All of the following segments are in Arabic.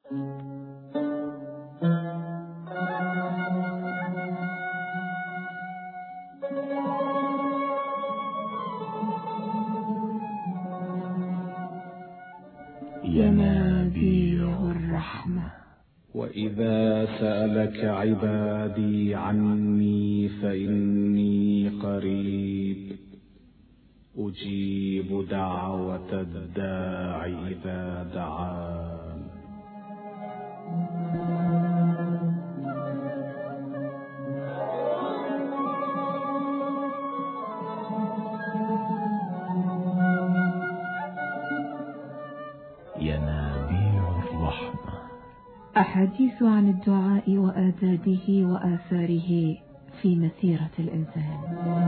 ينابيع الرحمة. وإذا سألك عبادي عني فإني قريب أجيب دعوة الداع إذا دعان. ينابيع الرحمة. أحاديث عن الدعاء وآدابه وآثاره في مسيرة الإنسان.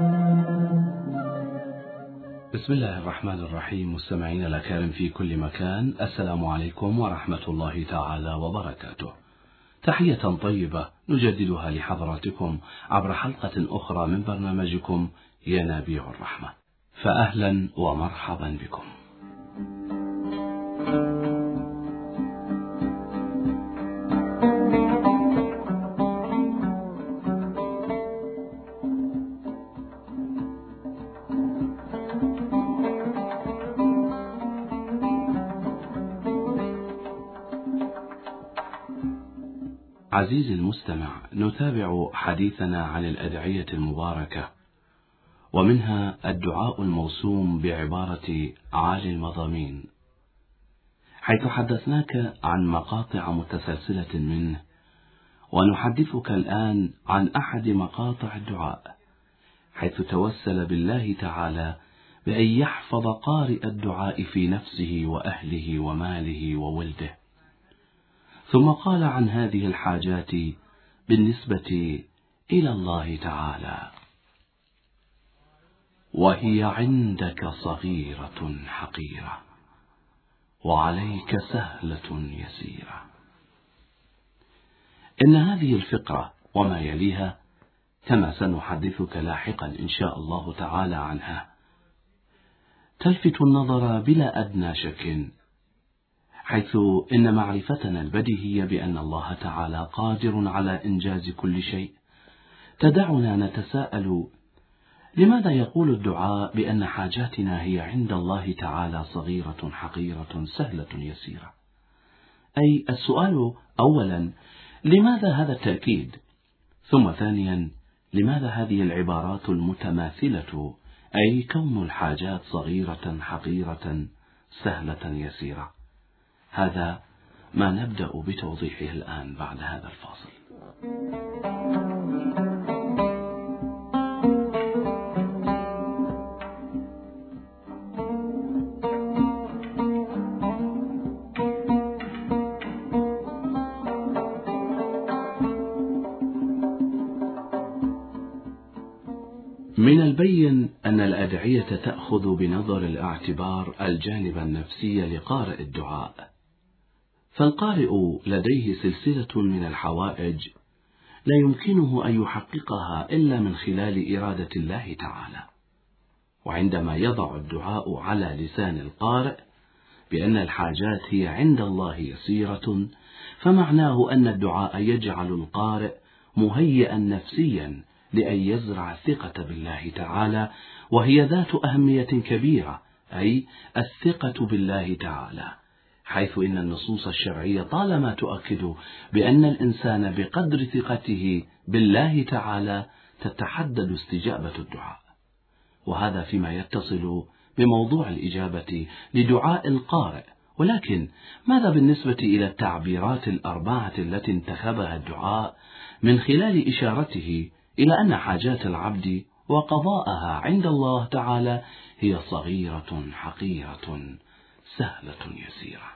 بسم الله الرحمن الرحيم. مستمعين الأكارم في كل مكان، السلام عليكم ورحمة الله تعالى وبركاته. تحية طيبة نجددها لحضراتكم عبر حلقة أخرى من برنامجكم ينابيع الرحمة، فأهلا ومرحبا بكم. عزيزي المستمع، نتابع حديثنا عن الأدعية المباركة، ومنها الدعاء الموسوم بعبارة عالي المضامين، حيث حدثناك عن مقاطع متسلسلة منه، ونحدثك الآن عن أحد مقاطع الدعاء، حيث توسل بالله تعالى بأن يحفظ قارئ الدعاء في نفسه وأهله وماله وولده. ثم قال عن هذه الحاجات بالنسبة إلى الله تعالى: وهي عندك صغيرة حقيرة وعليك سهلة يسيرة. إن هذه الفقرة وما يليها كما سنحدثك لاحقا إن شاء الله تعالى عنها تلفت النظر بلا أدنى شك، حيث إن معرفتنا البديهية بأن الله تعالى قادر على إنجاز كل شيء تدعنا نتساءل: لماذا يقول الدعاء بأن حاجاتنا هي عند الله تعالى صغيرة حقيرة سهلة يسيرة؟ أي السؤال أولا: لماذا هذا التأكيد؟ ثم ثانيا: لماذا هذه العبارات المتماثلة، أي كون الحاجات صغيرة حقيرة سهلة يسيرة؟ هذا ما نبدأ بتوضيحه الآن بعد هذا الفاصل. من البين أن الأدعية تأخذ بنظر الاعتبار الجانب النفسي لقارئ الدعاء، فالقارئ لديه سلسلة من الحوائج لا يمكنه أن يحققها إلا من خلال إرادة الله تعالى. وعندما يضع الدعاء على لسان القارئ بأن الحاجات هي عند الله يسيرة، فمعناه أن الدعاء يجعل القارئ مهيئا نفسيا لأن يزرع الثقة بالله تعالى، وهي ذات أهمية كبيرة، أي الثقة بالله تعالى، حيث إن النصوص الشرعية طالما تؤكد بأن الإنسان بقدر ثقته بالله تعالى تتحدد استجابة الدعاء. وهذا فيما يتصل بموضوع الإجابة لدعاء القارئ. ولكن ماذا بالنسبة إلى التعبيرات الأربعة التي انتخبها الدعاء من خلال إشارته إلى أن حاجات العبد وقضاءها عند الله تعالى هي صغيرة حقيرة سهلة يسيرة؟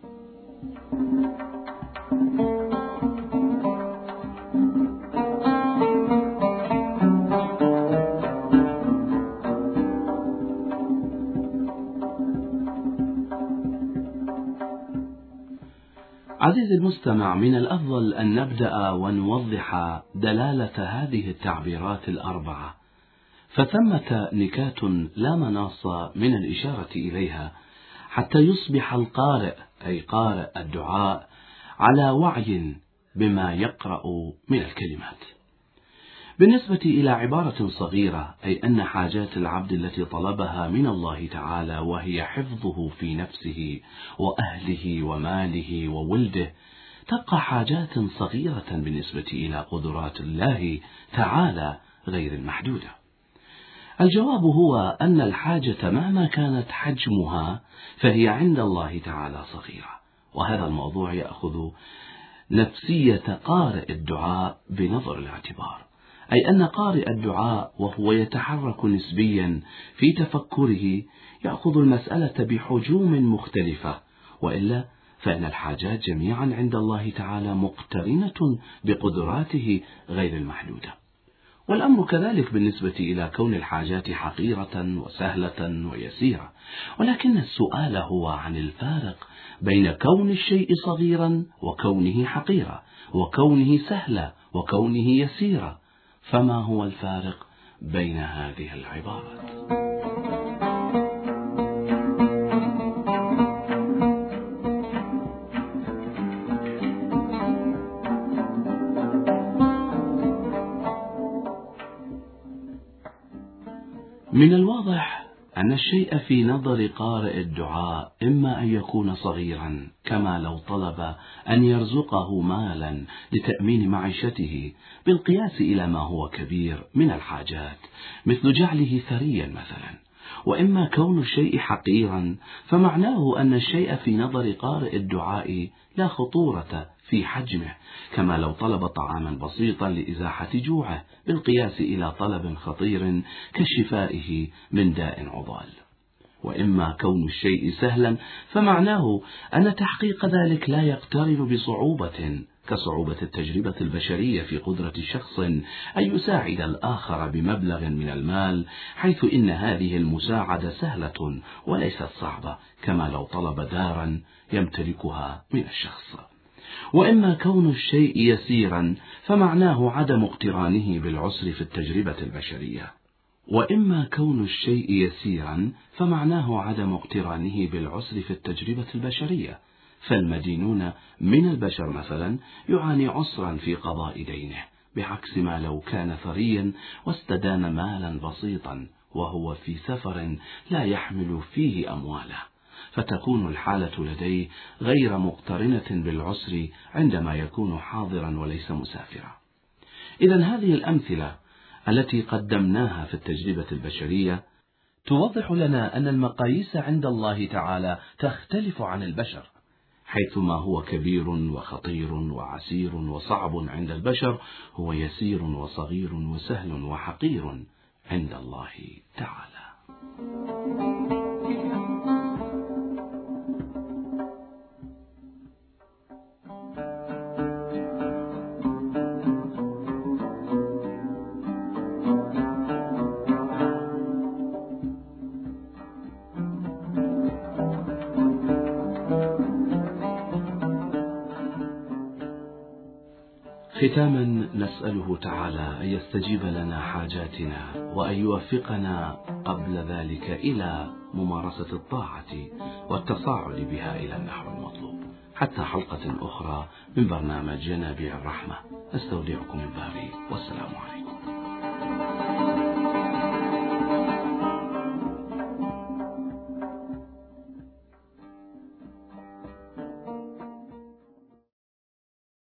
عزيزي المستمع، من الأفضل أن نبدأ ونوضح دلالة هذه التعبيرات الأربعة، فثمة نكات لا مناص من الإشارة إليها حتى يصبح القارئ، أي قارئ الدعاء، على وعي بما يقرأ من الكلمات. بالنسبة إلى عبارة صغيرة، أي أن حاجات العبد التي طلبها من الله تعالى وهي حفظه في نفسه وأهله وماله وولده تبقى حاجات صغيرة بالنسبة إلى قدرات الله تعالى غير المحدودة. الجواب هو أن الحاجة مهما كانت حجمها فهي عند الله تعالى صغيرة، وهذا الموضوع يأخذ نفسية قارئ الدعاء بنظر الاعتبار، أي أن قارئ الدعاء وهو يتحرك نسبيا في تفكره يأخذ المسألة بحجوم مختلفة، وإلا فإن الحاجات جميعا عند الله تعالى مقترنة بقدراته غير المحدودة. والأمر كذلك بالنسبة إلى كون الحاجات حقيرة وسهلة ويسيرة، ولكن السؤال هو عن الفارق بين كون الشيء صغيرا وكونه حقيرا، وكونه سهلا وكونه يسيرا. فما هو الفارق بين هذه العبارات؟ من الواضح أن الشيء في نظر قارئ الدعاء إما أن يكون صغيرا، كما لو طلب أن يرزقه مالا لتأمين معيشته، بالقياس إلى ما هو كبير من الحاجات مثل جعله ثريا مثلا. وإما كون الشيء حقيرا فمعناه أن الشيء في نظر قارئ الدعاء لا خطورة في حجمه، كما لو طلب طعاما بسيطا لإزاحة جوعه، بالقياس إلى طلب خطير كشفائه من داء عضال. وإما كون الشيء سهلا فمعناه أن تحقيق ذلك لا يقترن بصعوبة، كصعوبة التجربة البشرية في قدرة شخص أن يساعد الآخر بمبلغ من المال، حيث إن هذه المساعدة سهلة وليست صعبة، كما لو طلب دارا يمتلكها من الشخص. وإما كون الشيء يسيرا فمعناه عدم اقترانه بالعسر في التجربة البشرية. وإما كون الشيء يسيرا فمعناه عدم اقترانه بالعسر في التجربة البشرية، فالمدينون من البشر مثلا يعاني عسرا في قضاء دينه، بعكس ما لو كان ثريا واستدان مالا بسيطا وهو في سفر لا يحمل فيه أمواله، فتكون الحالة لديه غير مقترنة بالعسر عندما يكون حاضرا وليس مسافرا. إذن هذه الأمثلة التي قدمناها في التجربة البشرية توضح لنا أن المقاييس عند الله تعالى تختلف عن البشر، حيث ما هو كبير وخطير وعسير وصعب عند البشر هو يسير وصغير وسهل وحقير عند الله تعالى. ختاما نسأله تعالى أن يستجيب لنا حاجاتنا وأن يوفقنا قبل ذلك إلى ممارسة الطاعة والتصاعد بها إلى النحو المطلوب. حتى حلقة أخرى من برنامج ينابيع الرحمة، أستودعكم الباري، والسلام عليكم.